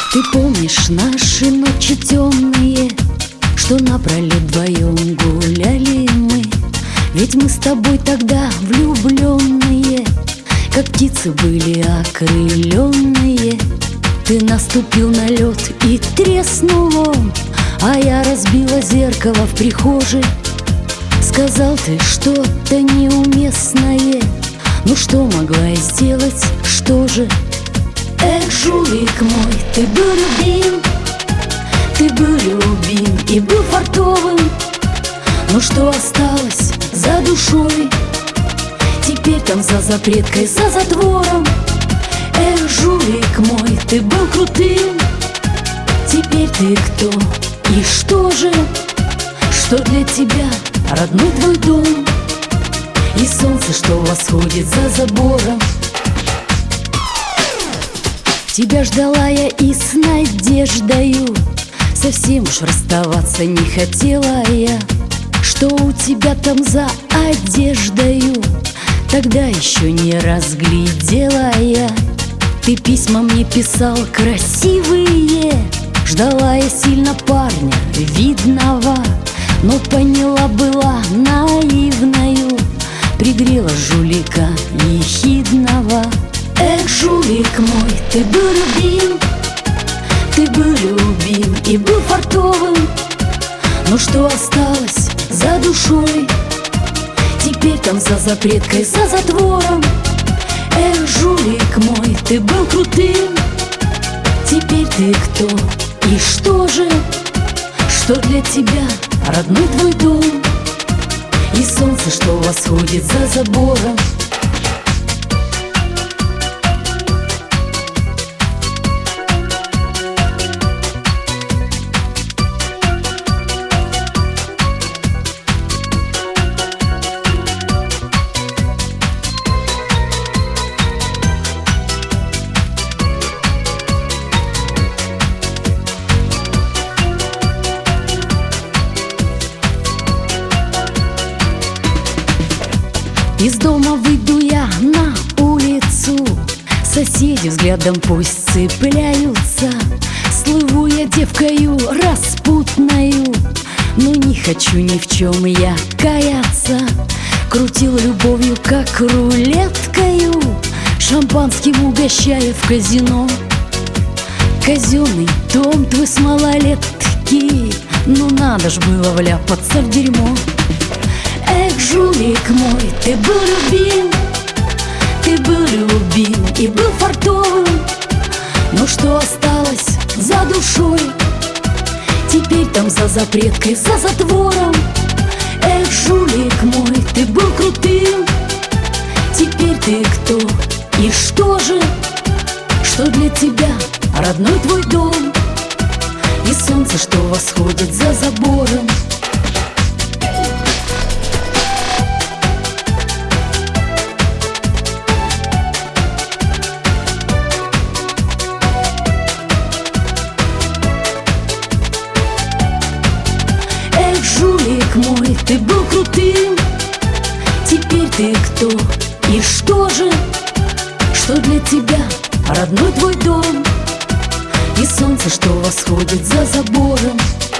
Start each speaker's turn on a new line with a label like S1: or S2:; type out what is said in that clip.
S1: Ты помнишь наши ночи темные, что напролет вдвоем гуляли мы? Ведь мы с тобой тогда влюбленные, как птицы были окрыленные. Ты наступил на лед и треснул он, а я разбила зеркало в прихожей. Сказал ты что-то неуместное, ну что могла я сделать, что же? Эх, жулик мой, ты был любим, ты был любим и был фартовым. Но что осталось за душой? Теперь там за запреткой, за затвором. Эх, жулик мой, ты был крутым, теперь ты кто и что же? Что для тебя родной твой дом и солнце, что восходит за забором? Тебя ждала я и с надеждою, совсем уж расставаться не хотела я. Что у тебя там за одеждою, тогда еще не разглядела я. Ты письма мне писал красивые, ждала я сильно парня видного, но поняла была наивною, пригрела жулика ехидного. Эх, жулик мой, ты был любим, ты был любим и был фартовым. Но что осталось за душой? Теперь там за запреткой, за затвором. Эх, жулик мой, ты был крутым, теперь ты кто и что же? Что для тебя родной твой дом и солнце, что восходит за забором? Из дома выйду я на улицу, соседи взглядом пусть цепляются. Слыву я девкою распутною, но не хочу ни в чем я каяться. Крутил любовью, как рулеткою, шампанским угощая в казино. Казенный дом твой с малолетки, ну надо ж было вляпаться в дерьмо. Эх, жулик мой, ты был любим, ты был любим и был фартовым. Но что осталось за душой? Теперь там за запреткой, за затвором. Эх, жулик мой, ты был крутым, теперь ты кто и что же? Что для тебя родной твой дом и солнце, что восходит за забором? Жулик мой, ты был крутым, теперь ты кто и что же? Что для тебя родной твой дом и солнце, что восходит за забором?